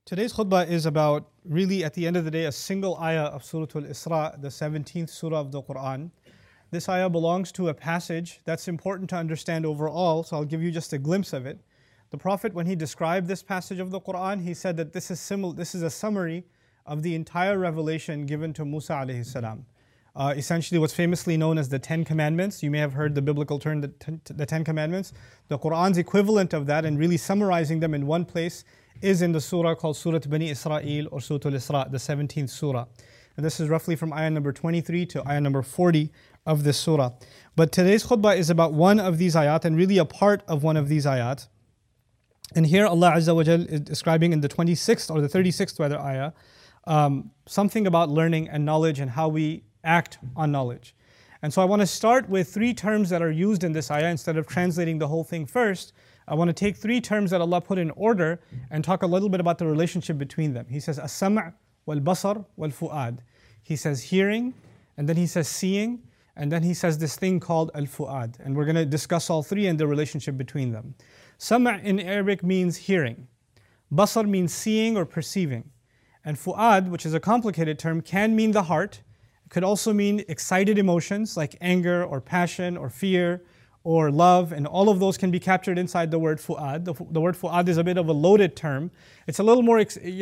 Today's khutbah is about, really at the end of the day, a single ayah of Surah Al-Isra, the 17th surah of the Quran. This ayah belongs to a passage that's important to understand overall, so I'll give you just a glimpse of it. The Prophet, when he described this passage of the Quran, he said that this is a summary of the entire revelation given to Musa alayhi salam. Essentially what's famously known as the 10 Commandments. You may have heard the biblical term, the 10 Commandments. The Quran's equivalent of that, and really summarizing them in one place, is in the surah called Surah Bani Israel, or Surah Al-Isra, the 17th surah. And this is roughly from ayah number 23 to ayah number 40 of this surah. But today's khutbah is about one of these ayat, and really a part of one of these ayat. And here Allah Azza wa Jal is describing in the 26th or the 36th rather ayah, something about learning and knowledge and how we act on knowledge. And so I want to start with three terms that are used in this ayah. Instead of translating the whole thing first, I want to take three terms that Allah put in order and talk a little bit about the relationship between them. He says as-sam' wal-basar wal-fu'ad. He says hearing, and then he says seeing, and then he says this thing called al-fu'ad. And we're going to discuss all three and the relationship between them. Sam' in Arabic means hearing. Basar means seeing or perceiving. And fu'ad, which is a complicated term, can mean the heart. It could also mean excited emotions like anger or passion or fear or love, and all of those can be captured inside the word fu'ad. The word fu'ad is a bit of a loaded term. It's a little more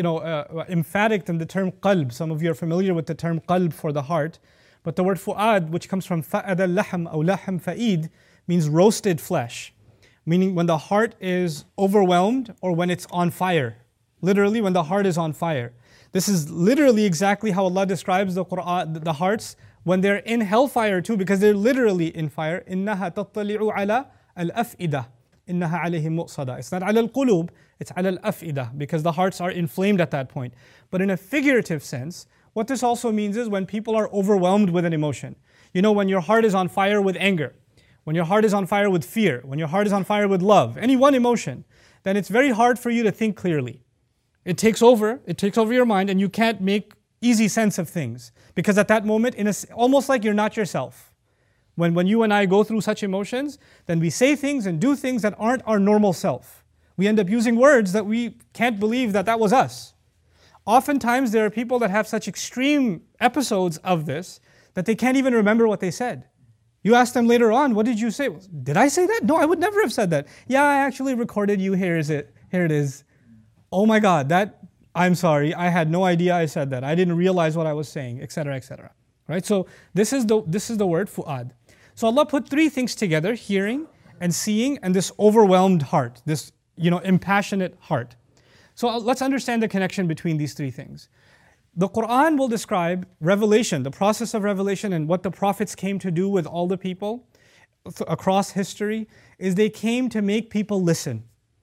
emphatic than the term qalb. Some of you are familiar with the term qalb for the heart. But the word fu'ad, which comes from fa'ad al-lahm or lahm fa'id, means roasted flesh. Meaning when the heart is overwhelmed or when it's on fire. Literally when the heart is on fire. This is literally exactly how Allah describes the Quran, the hearts, when they're in hellfire too, because they're literally in fire. إِنَّهَا تَطَّلِعُ عَلَى الْأَفْئِدَةِ إِنَّهَا عَلَيْهِمْ مُؤْصَدَةِ. It's not عَلَى الْقُلُوب, it's عَلَى الْأَفْئِدَةِ, because the hearts are inflamed at that point. But in a figurative sense, what this also means is when people are overwhelmed with an emotion. You know, when your heart is on fire with anger, when your heart is on fire with fear, when your heart is on fire with love, any one emotion, then it's very hard for you to think clearly. It takes over your mind, and you can't make easy sense of things. Because at that moment, almost like you're not yourself. When you and I go through such emotions, then we say things and do things that aren't our normal self. We end up using words that we can't believe that was us. Oftentimes there are people that have such extreme episodes of this that they can't even remember what they said. You ask them later on, what did you say? Did I say that? No, I would never have said that. Yeah, I actually recorded you, here it is. Oh my God, I'm sorry, I had no idea I said that. I didn't realize what I was saying, etc., etc. Right? So this is the word fu'ad. So Allah put three things together: hearing and seeing and this overwhelmed heart, this impassionate heart. So let's understand the connection between these three things. The Quran will describe revelation, the process of revelation, and what the prophets came to do with all the people across history is they came to make people listen.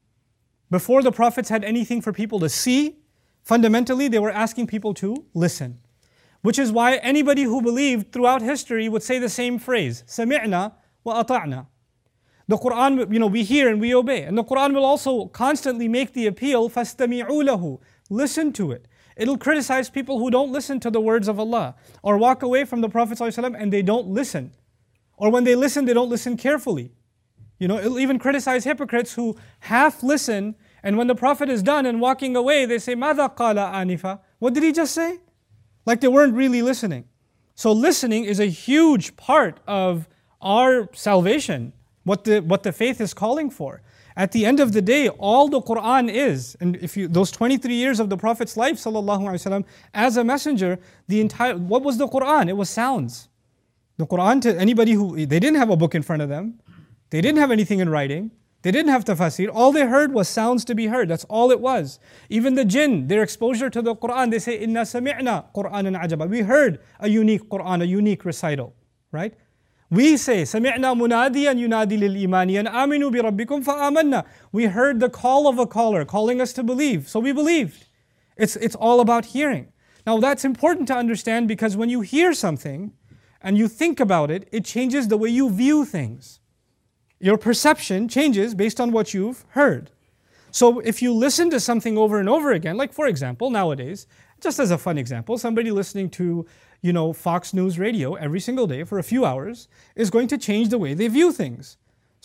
Before the prophets had anything for people to see, fundamentally they were asking people to listen. Which is why anybody who believed throughout history would say the same phrase, سَمِعْنَا وَأَطَعْنَا. The Quran, we hear and we obey. And the Quran will also constantly make the appeal, فَاسْتَمِعُوا لَهُ. Listen to it. It'll criticize people who don't listen to the words of Allah, or walk away from the Prophet ﷺ and they don't listen. Or when they listen, they don't listen carefully. It'll even criticize hypocrites who half listen, and when the Prophet is done and walking away, they say, ماذا قال آنفا? What did he just say? Like they weren't really listening. So listening is a huge part of our salvation, what the faith is calling for. At the end of the day, all the Quran is, and those 23 years of the Prophet's life, sallallahu alaihi wasallam, as a messenger, what was the Quran? It was sounds. The Quran, to anybody they didn't have a book in front of them, they didn't have anything in writing, they didn't have tafsir, all they heard was sounds to be heard, that's all it was. Even the jinn, their exposure to the Quran, they say, إِنَّا سَمِعْنَا قُرْآنًا عَجَبًا. We heard a unique Quran, a unique recital, right? We say, سَمِعْنَا مُنَادِيًا يُنَادِي لِلْإِيمَانِ أَنْ آمِنُوا بِرَبِّكُمْ فَآمَنَّا. We heard the call of a caller calling us to believe, so we believed. It's all about hearing. Now that's important to understand, because when you hear something and you think about it, it changes the way you view things. Your perception changes based on what you've heard. So if you listen to something over and over again, like for example, nowadays, just as a fun example, somebody listening to Fox News radio every single day for a few hours is going to change the way they view things.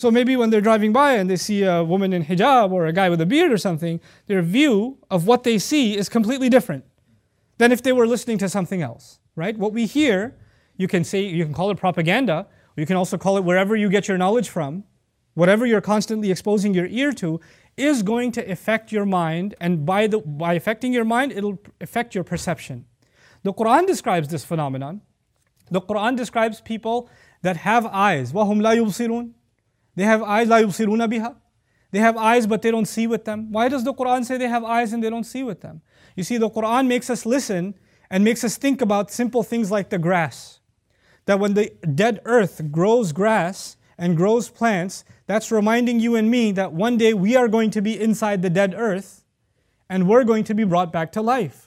So maybe when they're driving by and they see a woman in hijab or a guy with a beard or something, their view of what they see is completely different than if they were listening to something else, right? What we hear, you can call it propaganda, or you can also call it wherever you get your knowledge from. Whatever you're constantly exposing your ear to is going to affect your mind, and by affecting your mind, it'll affect your perception. The Quran describes this phenomenon. The Quran describes people that have eyes. وَهُمْ لَا يُبْصِرُونَ. They have eyes, لَا يُبْصِرُونَ بِهَا. They have eyes, but they don't see with them. Why does the Quran say they have eyes and they don't see with them? You see, the Quran makes us listen and makes us think about simple things like the grass. That when the dead earth grows grass and grows plants, that's reminding you and me that one day we are going to be inside the dead earth and we're going to be brought back to life.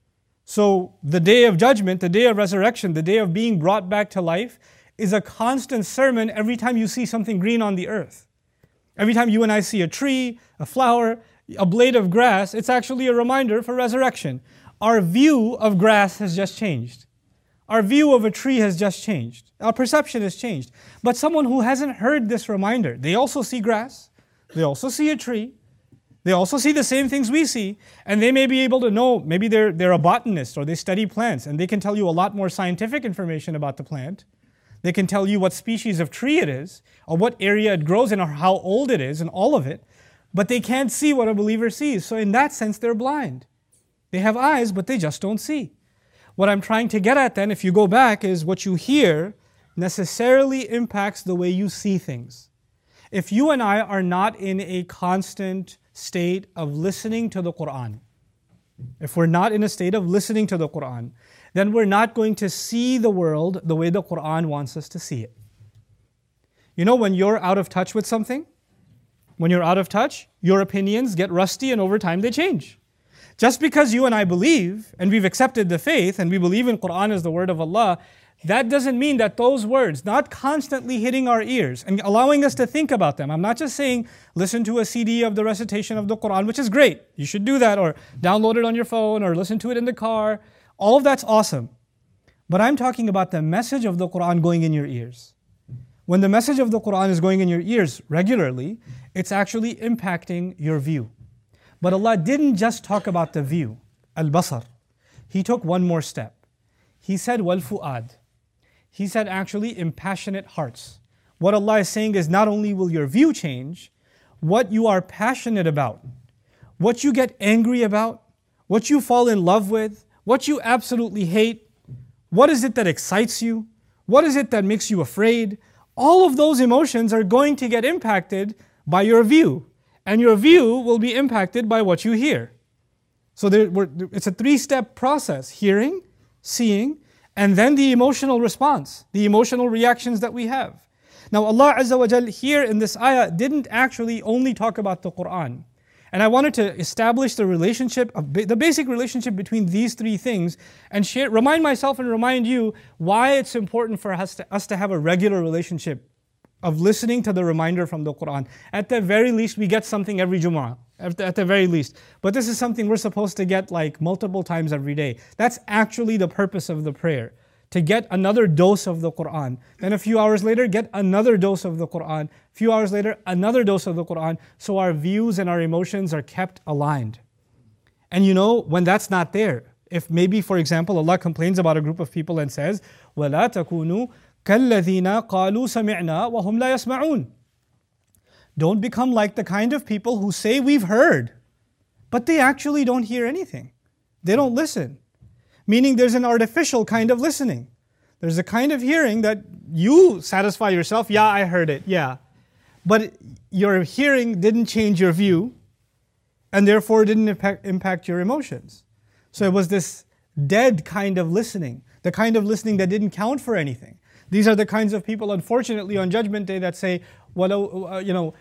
So the day of judgment, the day of resurrection, the day of being brought back to life is a constant sermon every time you see something green on the earth. Every time you and I see a tree, a flower, a blade of grass, it's actually a reminder for resurrection. Our view of grass has just changed. Our view of a tree has just changed. Our perception has changed. But someone who hasn't heard this reminder, they also see grass, they also see a tree, they also see the same things we see, and they may be able to know, maybe they're a botanist or they study plants, and they can tell you a lot more scientific information about the plant. They can tell you what species of tree it is, or what area it grows in, or how old it is, and all of it. But they can't see what a believer sees. So in that sense, they're blind. They have eyes, but they just don't see. What I'm trying to get at then, if you go back, is what you hear necessarily impacts the way you see things. If you and I are not in a constant state of listening to the Quran, if we're not in a state of listening to the Quran, then we're not going to see the world the way the Quran wants us to see it. You know, when you're out of touch with something, when you're out of touch, your opinions get rusty and over time they change. Just because you and I believe, and we've accepted the faith, and we believe in Quran as the word of Allah, that doesn't mean that those words, not constantly hitting our ears and allowing us to think about them. I'm not just saying listen to a CD of the recitation of the Quran, which is great. You should do that, or download it on your phone, or listen to it in the car. All of that's awesome. But I'm talking about the message of the Quran going in your ears. When the message of the Quran is going in your ears regularly, it's actually impacting your view. But Allah didn't just talk about the view, al-basar. He took one more step. He said, wal-fu'ad. He said actually in passionate hearts. What Allah is saying is not only will your view change, what you are passionate about, what you get angry about, what you fall in love with, what you absolutely hate, what is it that excites you, what is it that makes you afraid, all of those emotions are going to get impacted by your view. And your view will be impacted by what you hear. So it's a three-step process: hearing, seeing, and then the emotional response, the emotional reactions that we have. Now Allah Azza wa Jal here in this ayah didn't actually only talk about the Quran. And I wanted to establish the relationship, the basic relationship between these three things, and remind myself and remind you why it's important for us to have a regular relationship of listening to the reminder from the Quran. At the very least, we get something every Jumu'ah, at the very least. But this is something we're supposed to get like multiple times every day. That's actually the purpose of the prayer, to get another dose of the Quran. Then a few hours later, get another dose of the Quran. A few hours later, another dose of the Quran, so our views and our emotions are kept aligned. And you know, when that's not there, if maybe, for example, Allah complains about a group of people and says, وَلَا تَكُونُوا كَالَّذِينَ قَالُوا سَمِعْنَا وَهُمْ لَا يَسْمَعُونَ. Don't become like the kind of people who say we've heard, but they actually don't hear anything. They don't listen. Meaning there's an artificial kind of listening. There's a kind of hearing that you satisfy yourself, yeah, I heard it, yeah. But your hearing didn't change your view, and therefore didn't impact your emotions. So it was this dead kind of listening, the kind of listening that didn't count for anything. These are the kinds of people, unfortunately, on Judgment Day that say, well,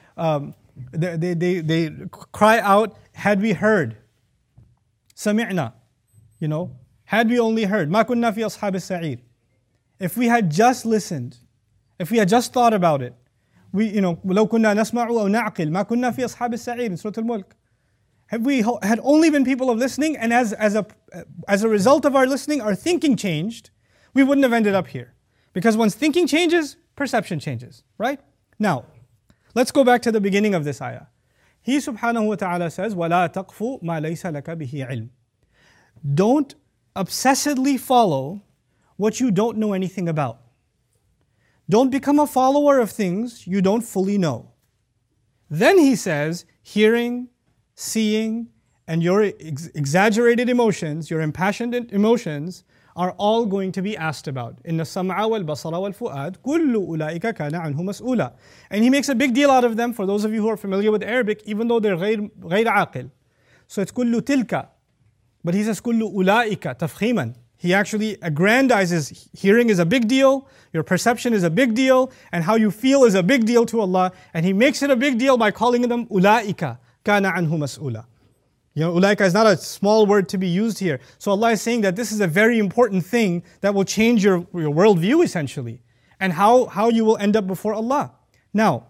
they cry out, had we heard, sami'na, had we only heard, ma kunna fi ashab as-sa'ir. If we had just listened, if we had just thought about it, وَلَوْ كُنَّا نَسْمَعُ أَوْ نَعْقِلْ مَا كُنَّا فِي أَصْحَابِ السَّعِيرِ in Surah Al-Mulk. Have we had only been people of listening, and as a result of our listening, our thinking changed, we wouldn't have ended up here. Because once thinking changes, perception changes, right? Now, Let's go back to the beginning of this ayah. He subhanahu wa ta'ala says, وَلَا تَقْفُ مَا لَيْسَ لَكَ بِهِ عِلْمٍ. Don't obsessively follow what you don't know anything about. Don't become a follower of things you don't fully know. Then he says, hearing, seeing, and your exaggerated emotions, your impassioned emotions, are all going to be asked about. إِنَّ السَّمْعَ وَالْبَصَرَ وَالْفُؤَادَ كُلُّ أُولَٰئِكَ كَانَ عَنْهُ مَسْئُولًا. And he makes a big deal out of them, for those of you who are familiar with Arabic, even though they're غير عاقل. So it's كُلُّ تِلْكَ. But he says كُلُّ أُولَٰئِكَ تَفْخِيمًا. He actually aggrandizes, hearing is a big deal, your perception is a big deal, and how you feel is a big deal to Allah. And He makes it a big deal by calling them أُولَٰئِكَ كَانَ عَنْهُ مَسْئُولًا. You know, ulaika is not a small word to be used here. So Allah is saying that this is a very important thing that will change your worldview essentially, and how you will end up before Allah. Now,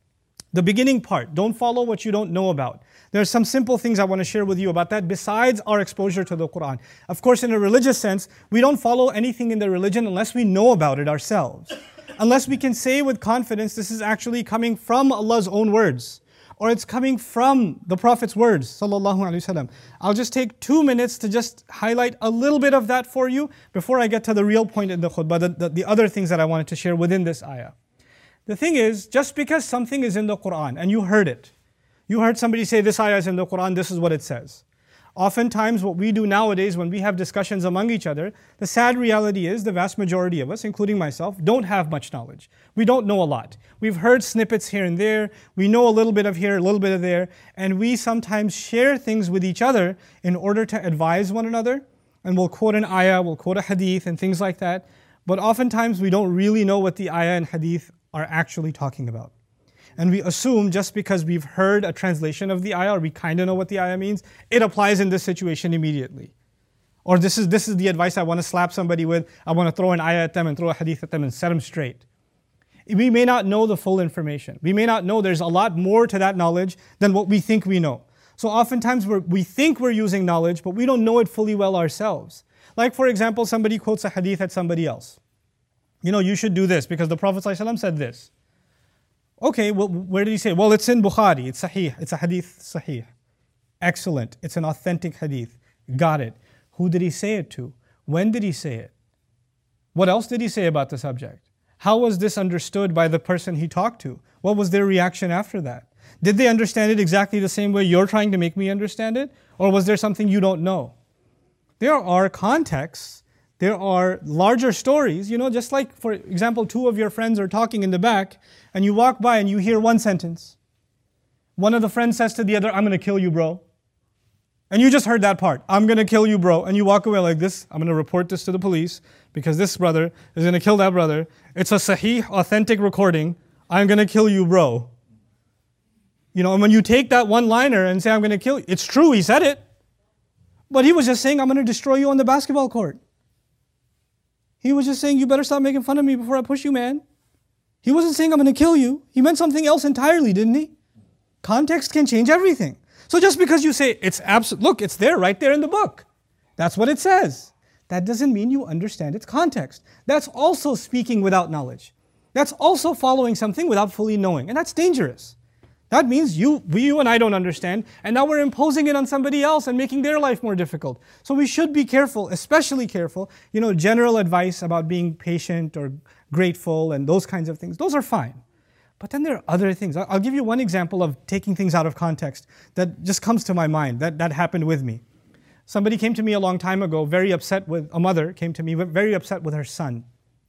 the beginning part, don't follow what you don't know about. There are some simple things I want to share with you about that besides our exposure to the Quran. Of course, in a religious sense, we don't follow anything in the religion unless we know about it ourselves. Unless we can say with confidence this is actually coming from Allah's own words, or it's coming from the Prophet's words, sallallahu alaihi wasallam. I'll just take 2 minutes to just highlight a little bit of that for you before I get to the real point in the khutbah, the other things that I wanted to share within this ayah. The thing is, just because something is in the Quran and you heard it, you heard somebody say this ayah is in the Quran, this is what it says. Oftentimes what we do nowadays when we have discussions among each other, the sad reality is the vast majority of us, including myself, don't have much knowledge. We don't know a lot. We've heard snippets here and there, we know a little bit of here, a little bit of there, and we sometimes share things with each other in order to advise one another, and we'll quote an ayah, we'll quote a hadith and things like that, but oftentimes we don't really know what the ayah and hadith are actually talking about. And we assume just because we've heard a translation of the ayah, or we kind of know what the ayah means, it applies in this situation immediately. Or this is the advice I want to slap somebody with, I want to throw an ayah at them and throw a hadith at them and set them straight. We may not know the full information. We may not know there's a lot more to that knowledge than what we think we know. So oftentimes we think we're using knowledge, but we don't know it fully well ourselves. Like for example, somebody quotes a hadith at somebody else. You know, you should do this because the Prophet ﷺ said this. Okay, well, where did he say? Well, it's in Bukhari, it's sahih, it's a hadith sahih. Excellent, it's an authentic hadith. Got it. Who did he say it to? When did he say it? What else did he say about the subject? How was this understood by the person he talked to? What was their reaction after that? Did they understand it exactly the same way you're trying to make me understand it? Or was there something you don't know? There are contexts. There are larger stories, you know, just like, for example, two of your friends are talking in the back and you walk by and you hear one sentence. One of the friends says to the other, I'm going to kill you, bro. And you just heard that part, I'm going to kill you, bro. And you walk away like this, I'm going to report this to the police because this brother is going to kill that brother. It's a sahih, authentic recording. I'm going to kill you, bro. You know, and when you take that one-liner and say, I'm going to kill you, it's true, he said it. But he was just saying, I'm going to destroy you on the basketball court. He was just saying, you better stop making fun of me before I push you, man. He wasn't saying, I'm going to kill you. He meant something else entirely, didn't he? Context can change everything. So just because you say, look, it's there, right there in the book. That's what it says. That doesn't mean you understand its context. That's also speaking without knowledge. That's also following something without fully knowing. And that's dangerous. That means you and I don't understand, and now we're imposing it on somebody else and making their life more difficult. So we should be careful, especially careful. You know, general advice about being patient or grateful and those kinds of things, those are fine. But then there are other things. I'll give you one example of taking things out of context that just comes to my mind, that happened with me. Somebody came to me a long time ago, a mother came to me very upset with her son.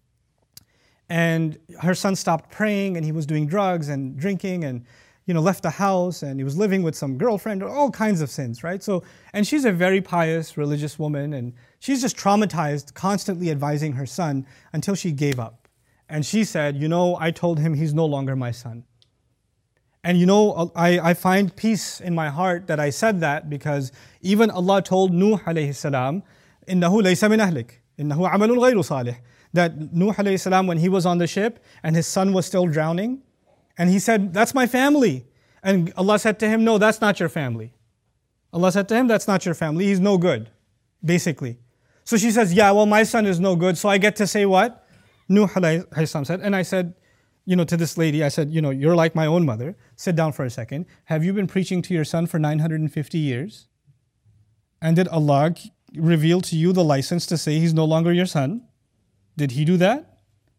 And her son stopped praying and he was doing drugs and drinking and left the house, and he was living with some girlfriend, all kinds of sins, right? So, and she's a very pious, religious woman, and she's just traumatized, constantly advising her son until she gave up. And she said, I told him he's no longer my son. And I find peace in my heart that I said that, because even Allah told Nuh alayhi salam, إِنَّهُ لَيْسَ مِنْ أَهْلِكَ إِنَّهُ عَمَلٌ غَيْرُ صَالِحٍ, that Nuh alayhi salam, when he was on the ship and his son was still drowning, and he said, that's my family. And Allah said to him, no, that's not your family. Allah said to him, that's not your family. He's no good, basically. So she says, yeah, well, my son is no good, so I get to say what? Nuh alayhi salam said. And I said, to this lady, I said, you're like my own mother. Sit down for a second. Have you been preaching to your son for 950 years? And did Allah reveal to you the license to say he's no longer your son? Did he do that?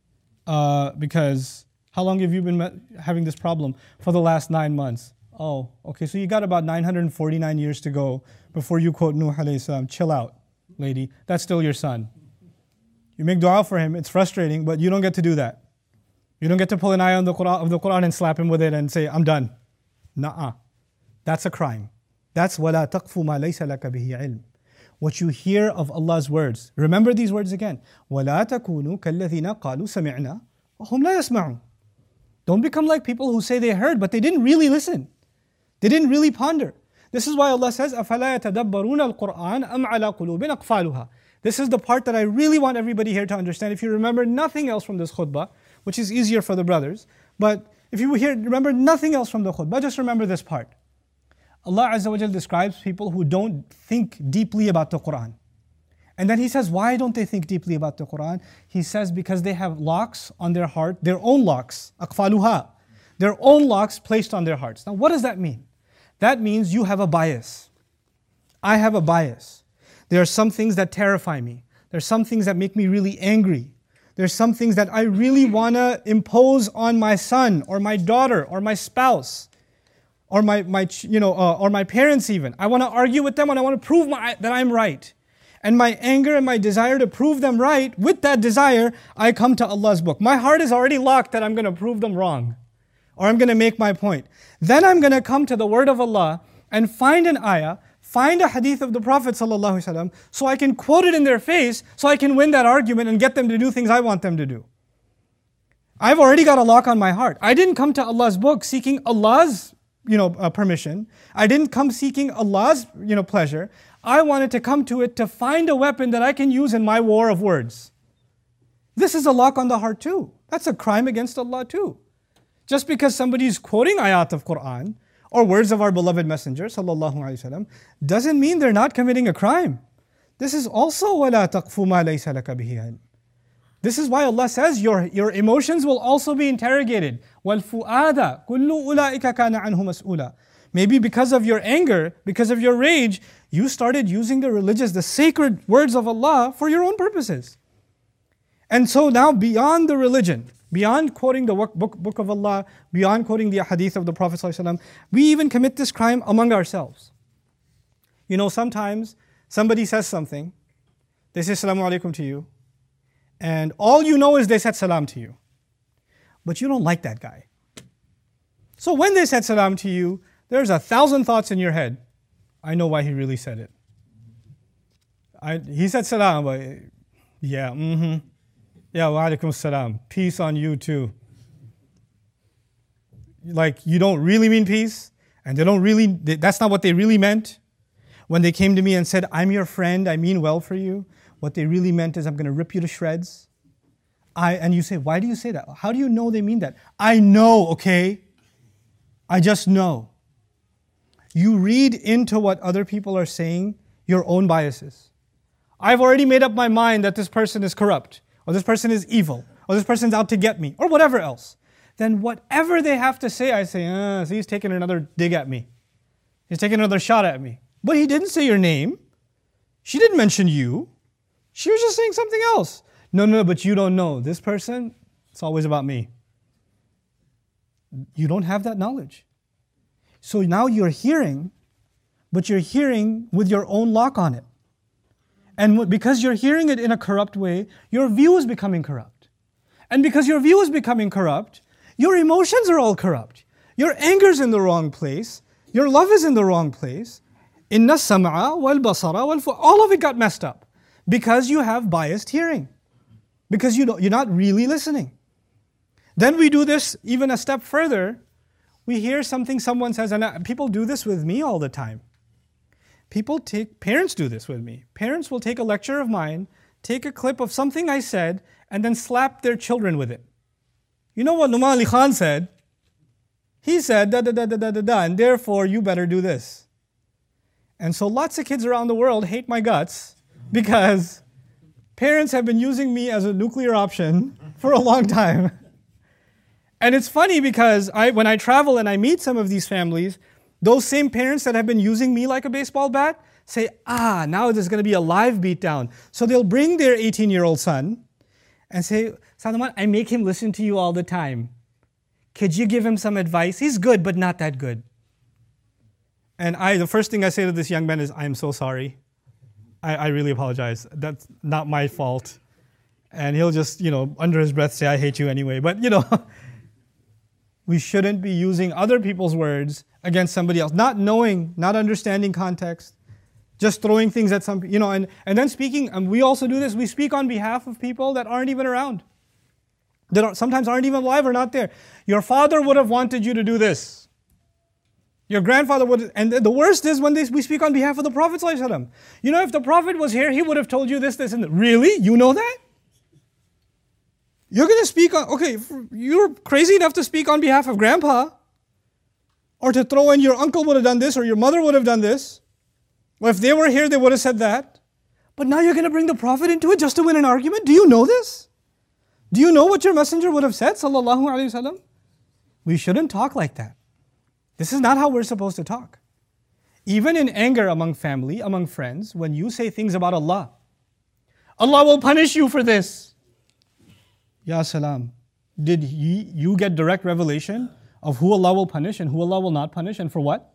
Because how long have you been having this problem? For the last 9 months. Oh, okay, so you got about 949 years to go before you quote Nuh alayhi salam. Chill out, lady. That's still your son. You make dua for him, it's frustrating, but you don't get to do that. You don't get to pull an ayah of the Quran and slap him with it and say, I'm done. Nuh-uh. That's a crime. That's وَلَا تَقْفُ مَا لَيْسَ لَكَ بِهِ عِلْمٍ. What you hear of Allah's words. Remember these words again. وَلَا تَكُونُوا كَالَّذِينَ قَالُوا سَمِعْنَا وَهُمْ لَا يَسْمَعُونَ. Don't become like people who say they heard, but they didn't really listen. They didn't really ponder. This is why Allah says, أَفَلَا يَتَدَبَّرُونَ الْقُرْآنَ أَمْ عَلَى قُلُوبٍ أَقْفَالُهَا. This is the part that I really want everybody here to understand. If you remember nothing else from this khutbah, which is easier for the brothers, but if you remember nothing else from the khutbah, just remember this part. Allah Azza wa Jal describes people who don't think deeply about the Quran. And then He says, why don't they think deeply about the Quran? He says, because they have locks on their heart, their own locks, أقفالها, their own locks placed on their hearts. Now what does that mean? That means you have a bias. I have a bias. There are some things that terrify me. There are some things that make me really angry. There are some things that I really want to impose on my son or my daughter or my spouse or my parents even. I want to argue with them and I want to prove that I'm right. And my anger and my desire to prove them right, with that desire, I come to Allah's book. My heart is already locked that I'm going to prove them wrong or I'm going to make my point. Then I'm going to come to the word of Allah and find an ayah, find a hadith of the Prophet ﷺ, so I can quote it in their face, so I can win that argument and get them to do things I want them to do. I've already got a lock on my heart. I didn't come to Allah's book seeking Allah's permission. I didn't come seeking Allah's pleasure. I wanted to come to it to find a weapon that I can use in my war of words. This is a lock on the heart too. That's a crime against Allah too. Just because somebody's quoting ayat of Quran or words of our beloved Messenger sallallahu alaihi wasallam doesn't mean they're not committing a crime. This is also وَلَا تَقْفُ مَا لَيْسَ لَكَ بِهِ عِلْمٍ. This is why Allah says your emotions will also be interrogated. وَالْفُؤَادَ كُلُّ أُولَٰئِكَ كَانَ عَنْهُ مَسْئُولًا. Maybe because of your anger, because of your rage, you started using the sacred words of Allah for your own purposes. And so now beyond the religion, beyond quoting the book of Allah, beyond quoting the hadith of the Prophet ﷺ, we even commit this crime among ourselves. Sometimes somebody says something, they say Assalamu alaikum to you, and all you know is they said salam to you. But you don't like that guy. So when they said salam to you, there's 1,000 thoughts in your head. I know why he really said it. He said salam, but yeah, yeah, wa alaikum salam. Peace on you too. Like, you don't really mean peace, and that's not what they really meant. When they came to me and said, I'm your friend, I mean well for you, what they really meant is I'm going to rip you to shreds. And you say, why do you say that? How do you know they mean that? I know, okay? I just know. You read into what other people are saying your own biases. I've already made up my mind that this person is corrupt, or this person is evil, or this person's out to get me, or whatever else. Then whatever they have to say, I say, so he's taking another dig at me. He's taking another shot at me. But he didn't say your name. She didn't mention you. She was just saying something else. No, but you don't know. This person, it's always about me. You don't have that knowledge. So now you're hearing, but you're hearing with your own lock on it. And because you're hearing it in a corrupt way, your view is becoming corrupt. And because your view is becoming corrupt, your emotions are all corrupt. Your anger's in the wrong place. Your love is in the wrong place. Inna sam'a wal basara wal fu'ad. All of it got messed up because you have biased hearing. Because you're not really listening. Then we do this even a step further. We hear something someone says, and people do this with me all the time. Parents do this with me. Parents will take a lecture of mine, take a clip of something I said, and then slap their children with it. You know what Numan Ali Khan said? He said, and therefore you better do this. And so lots of kids around the world hate my guts because parents have been using me as a nuclear option for a long time. And it's funny because when I travel and I meet some of these families, those same parents that have been using me like a baseball bat say, now there's going to be a live beatdown. So they'll bring their 18-year-old son and say, Sadaman, I make him listen to you all the time. Could you give him some advice? He's good, but not that good. And the first thing I say to this young man is, I am so sorry. I really apologize. That's not my fault. And he'll just, under his breath say, I hate you anyway. But, we shouldn't be using other people's words against somebody else. Not knowing, not understanding context. Just throwing things at some, and then speaking, and we also do this, we speak on behalf of people that aren't even around. That sometimes aren't even alive or not there. Your father would have wanted you to do this. Your grandfather would, and the worst is when we speak on behalf of the Prophet ﷺ. If the Prophet was here, he would have told you this, and that. Really? You know that? You're going to speak on, you're crazy enough to speak on behalf of grandpa, or to throw in your uncle would have done this, or your mother would have done this. Well, if they were here, they would have said that. But now you're going to bring the Prophet into it just to win an argument? Do you know this? Do you know what your messenger would have said, sallallahu alaihi wasallam? We shouldn't talk like that. This is not how we're supposed to talk. Even in anger among family, among friends, when you say things about Allah, Allah will punish you for this. Ya salam. Did you get direct revelation of who Allah will punish and who Allah will not punish and for what?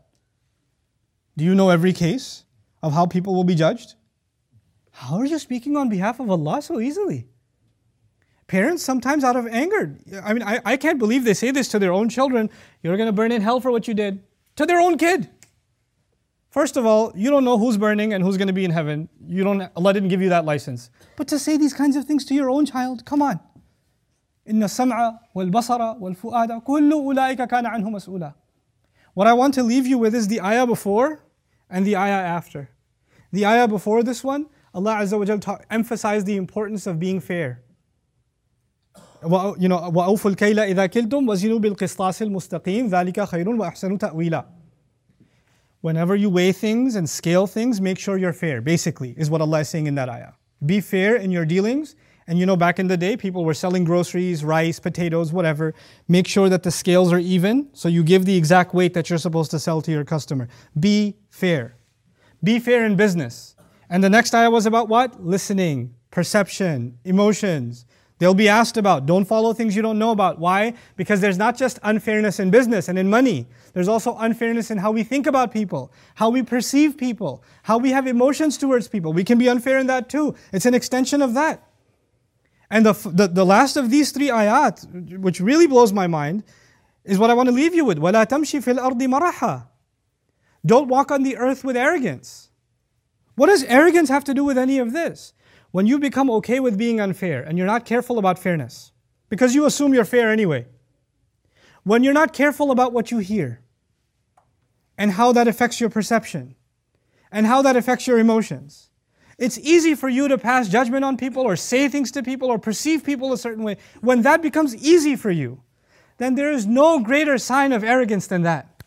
Do you know every case of how people will be judged? How are you speaking on behalf of Allah so easily? Parents sometimes out of anger. I can't believe they say this to their own children. You're going to burn in hell for what you did. To their own kid. First of all, you don't know who's burning and who's going to be in heaven. Allah didn't give you that license. But to say these kinds of things to your own child, come on. إِنَّ السَّمْعَ وَالْبَصَرَ وَالْفُؤَادَ كُلُّ أُولَٰئِكَ كَانَ عَنْهُ مَسْئُولًا. What I want to leave you with is the ayah before and the ayah after. The ayah before this one, Allah Azza wa Jal emphasized the importance of being fair. وَأَوْفُوا الْكَيْلَ إِذَا كِلْتُمْ وَزِنُوا بِالْقِسْطَاسِ الْمُسْتَقِيمِ ذَلِكَ خَيْرٌ وَأَحْسَنُ تَأْوِيلًا. Whenever you weigh things and scale things, make sure you're fair, basically, is what Allah is saying in that ayah. Be fair in your dealings. And back in the day, people were selling groceries, rice, potatoes, whatever. Make sure that the scales are even, so you give the exact weight that you're supposed to sell to your customer. Be fair. Be fair in business. And the next ayah was about what? Listening, perception, emotions. They'll be asked about. Don't follow things you don't know about. Why? Because there's not just unfairness in business and in money. There's also unfairness in how we think about people, how we perceive people, how we have emotions towards people. We can be unfair in that too. It's an extension of that. And the last of these three ayat, which really blows my mind, is what I want to leave you with. وَلَا تَمْشِ فِي الْأَرْضِ مَرَحًا. Don't walk on the earth with arrogance. What does arrogance have to do with any of this? When you become okay with being unfair and you're not careful about fairness, because you assume you're fair anyway. When you're not careful about what you hear and how that affects your perception and how that affects your emotions, it's easy for you to pass judgment on people or say things to people or perceive people a certain way. When that becomes easy for you, then there is no greater sign of arrogance than that.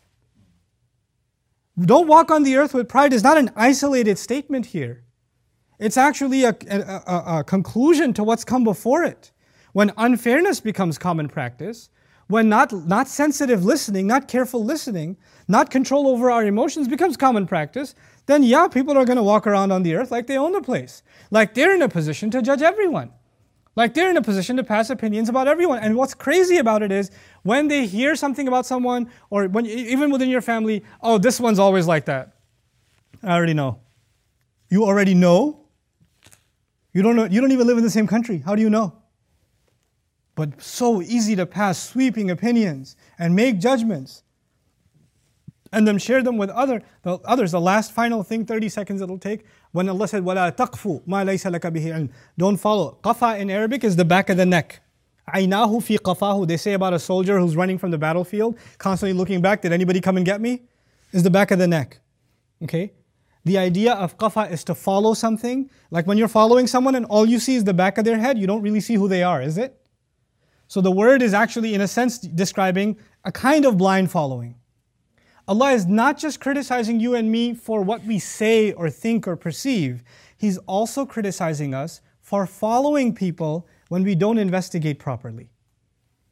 Don't walk on the earth with pride is not an isolated statement here. It's actually a conclusion to what's come before it. When unfairness becomes common practice, when not sensitive listening, not careful listening, not control over our emotions becomes common practice, then people are going to walk around on the earth like they own the place. Like they're in a position to judge everyone. Like they're in a position to pass opinions about everyone. And what's crazy about it is when they hear something about someone, or even within your family, oh, this one's always like that. I already know. You already know? You don't know. You don't even live in the same country. How do you know? But so easy to pass sweeping opinions and make judgments and then share them with others. The last final thing, 30 seconds it'll take, when Allah said, وَلَا تَقْفُ مَا لَيْسَ لَكَ بِهِ عِلْمٍ. Don't follow. Qafa in Arabic is the back of the neck. عَيْنَاهُ فِي قَفَاهُ. They say about a soldier who's running from the battlefield, constantly looking back, did anybody come and get me? Is the back of the neck. Okay? The idea of qafa is to follow something. Like when you're following someone and all you see is the back of their head, you don't really see who they are, is it? So the word is actually, in a sense, describing a kind of blind following. Allah is not just criticizing you and me for what we say or think or perceive. He's also criticizing us for following people when we don't investigate properly.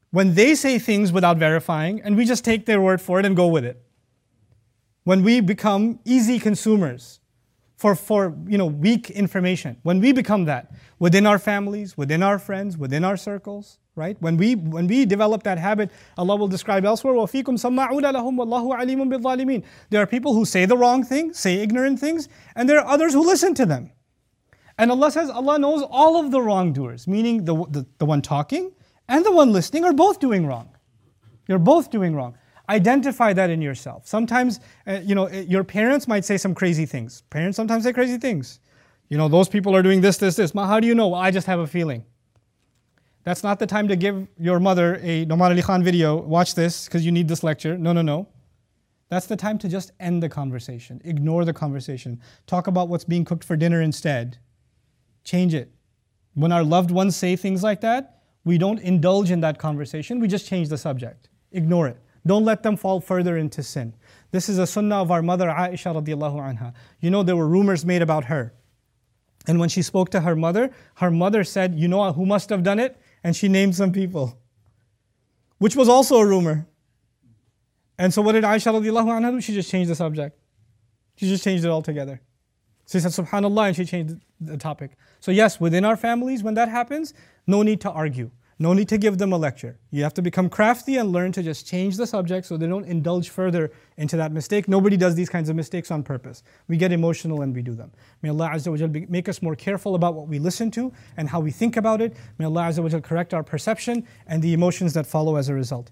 when they say things without verifying and we just take their word for it and go with it. When we become easy consumers for weak information, when we become that within our families, within our friends, within our circles, right? When we develop that habit, Allah will describe elsewhere, وَفِيكُمْ سَمَّعُونَ لَهُمْ وَاللَّهُ عَلِيمٌ بِالظَّالِمِينَ. There are people who say the wrong thing, say ignorant things, and there are others who listen to them. And Allah says Allah knows all of the wrongdoers, meaning the one talking and the one listening are both doing wrong. You're both doing wrong. Identify that in yourself. Sometimes, your parents might say some crazy things. Parents sometimes say crazy things. Those people are doing this. Ma, how do you know? Well, I just have a feeling. That's not the time to give your mother a Nouman Ali Khan video. Watch this because you need this lecture. No. That's the time to just end the conversation. Ignore the conversation. Talk about what's being cooked for dinner instead. Change it. When our loved ones say things like that, we don't indulge in that conversation. We just change the subject. Ignore it. Don't let them fall further into sin. This is a sunnah of our mother Aisha radiallahu anha. There were rumors made about her. And when she spoke to her mother said, you know who must have done it? And she named some people, which was also a rumor. And so what did Aisha radiallahu anha do? She just changed the subject. She just changed it altogether. She said, subhanallah, and she changed the topic. So yes, within our families, when that happens, no need to argue. No need to give them a lecture. You have to become crafty and learn to just change the subject so they don't indulge further into that mistake. Nobody does these kinds of mistakes on purpose. We get emotional and we do them. May Allah Azza wa Jal make us more careful about what we listen to and how we think about it. May Allah Azza wa Jal correct our perception and the emotions that follow as a result.